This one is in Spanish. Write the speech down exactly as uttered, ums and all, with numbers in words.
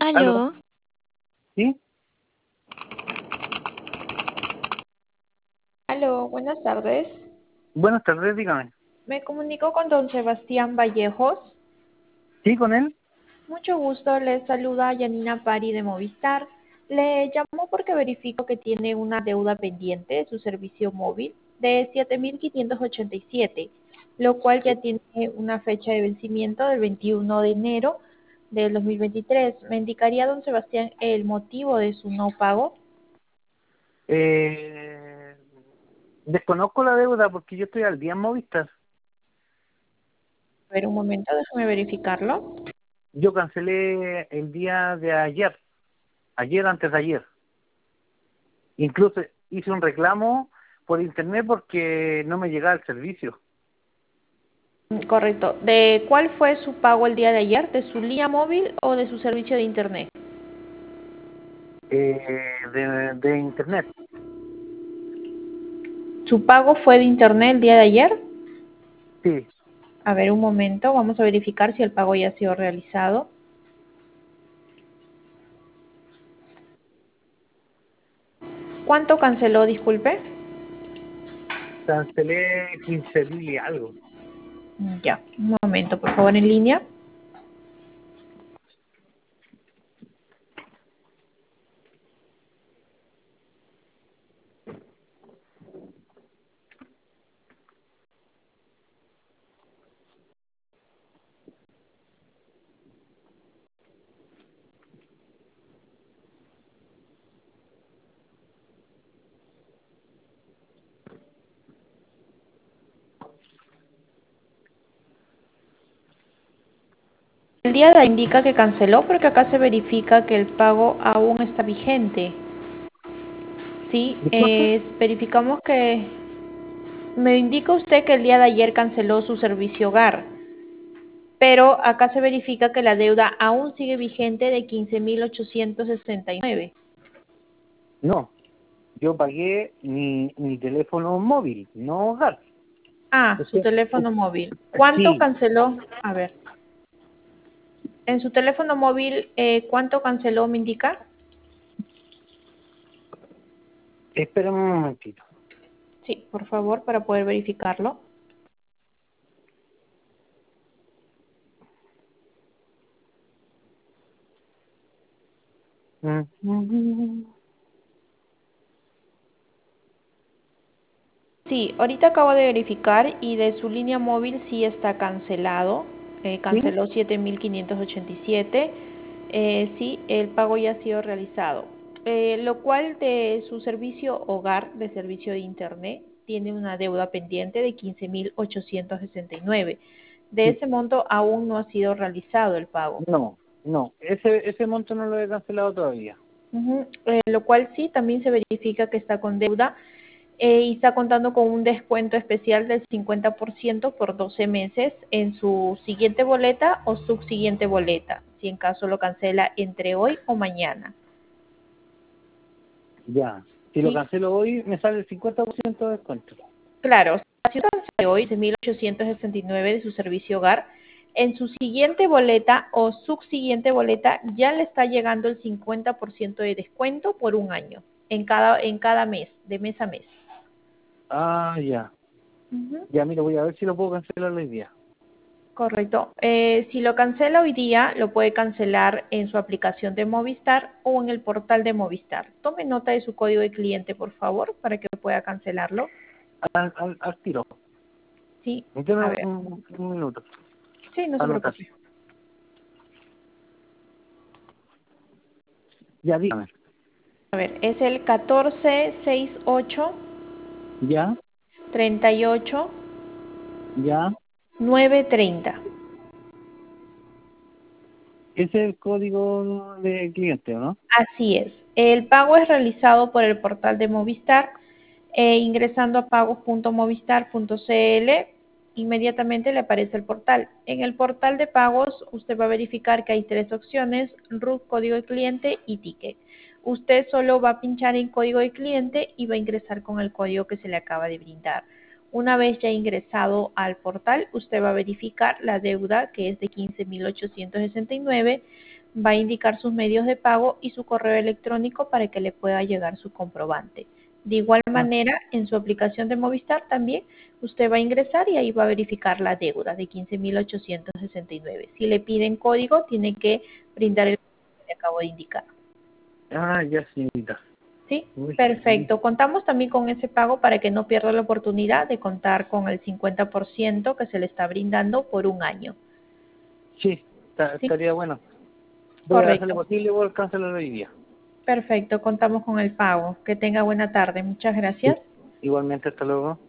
¿Aló? Aló, ¿Sí? Aló, buenas tardes. Buenas tardes, dígame. Me comunico con don Sebastián Vallejos. ¿Sí, con él? Mucho gusto, le saluda Yanina Pari de Movistar. Le llamo porque verifico que tiene una deuda pendiente de su servicio móvil de siete mil quinientos ochenta y siete, lo cual ya tiene una fecha de vencimiento del veintiuno de enero del dos mil veintitrés. ¿Me indicaría, don Sebastián, el motivo de su no pago? Eh, desconozco la deuda porque yo estoy al día en Movistar. A ver, un momento, déjame verificarlo. Yo cancelé el día de ayer, ayer antes de ayer. Incluso hice un reclamo por internet porque no me llegaba el servicio. Correcto. ¿De cuál fue su pago el día de ayer? ¿De su línea móvil o de su servicio de internet? Eh, de, de internet. ¿Su pago fue de internet el día de ayer? Sí. A ver, un momento, vamos a verificar si el pago ya ha sido realizado. ¿Cuánto canceló, disculpe? Cancelé quince mil y algo. Ya, un momento, por favor, en línea. El día de indica que canceló porque acá se verifica que el pago aún está vigente. Sí, Disculpe. eh, verificamos que me indica usted que el día de ayer canceló su servicio hogar, pero acá se verifica que la deuda aún sigue vigente de quince mil ochocientos sesenta y nueve. No, yo pagué mi, mi teléfono móvil, no hogar. Ah, su Usted, teléfono u- móvil. ¿Cuánto sí, canceló? A ver, en su teléfono móvil, eh, ¿cuánto canceló, me indica? espérame un momentito. Sí, por favor, para poder verificarlo. Mm. Sí, ahorita acabo de verificar y de su línea móvil sí está cancelado. Eh, ¿Sí? canceló siete mil quinientos ochenta y siete. Eh, sí, el pago ya ha sido realizado. Eh, lo cual de su servicio hogar, de servicio de internet, tiene una deuda pendiente de quince mil ochocientos sesenta y nueve. De Sí. ese monto aún no ha sido realizado el pago. No, no, ese ese monto no lo he cancelado todavía. Ujú, eh, lo cual sí también se verifica que está con deuda eh, y está contando con un descuento especial del cincuenta por ciento por doce meses en su siguiente boleta o subsiguiente boleta, si en caso lo cancela entre hoy o mañana. Ya. Si lo ¿Sí? cancelo hoy, me sale el cincuenta por ciento de descuento. Claro, si usted cancela hoy de mil ochocientos sesenta y nueve de su servicio hogar, en su siguiente boleta o subsiguiente boleta ya le está llegando el cincuenta por ciento de descuento por un año, en cada, en cada mes, de mes a mes. Ah, ya. Ujú. Ya, mira, voy a ver si lo puedo cancelar hoy día. Correcto. Eh, si lo cancela hoy día, lo puede cancelar en su aplicación de Movistar o en el portal de Movistar. Tome nota de su código de cliente, por favor, para que pueda cancelarlo. Al, al, al tiro. Sí, Deme a un, ver. un- un minuto. Sí, no se Anotar. preocupe. Ya, dígame. A ver, es el catorce sesenta y ocho Ya, treinta y ocho ya. novecientos treinta. Ese es el código de cliente, ¿o no? Así es. El pago es realizado por el portal de Movistar. Eh, ingresando a pagos punto movistar punto cl, inmediatamente le aparece el portal. En el portal de pagos usted va a verificar que hay tres opciones: R U T, código de cliente y ticket. Usted solo va a pinchar en código de cliente y va a ingresar con el código que se le acaba de brindar. Una vez ya ingresado al portal, usted va a verificar la deuda, que es de quince mil ochocientos sesenta y nueve, va a indicar sus medios de pago y su correo electrónico para que le pueda llegar su comprobante. De igual Ah, manera, en su aplicación de Movistar también usted va a ingresar y ahí va a verificar la deuda de quince mil ochocientos sesenta y nueve. Si le piden código, tiene que brindar el código que le acabo de indicar. ah, ya, señorita. ¿Sí? Uy, sí, Perfecto. Contamos también con ese pago para que no pierda la oportunidad de contar con el cincuenta por ciento que se le está brindando por un año. sí, está- ¿Sí? estaría bueno. Voy a hacer lo Correcto. posible, voy a cancelar hoy día. Perfecto. Contamos con el pago. Que tenga buena tarde. Muchas Sí. gracias. Igualmente, hasta luego.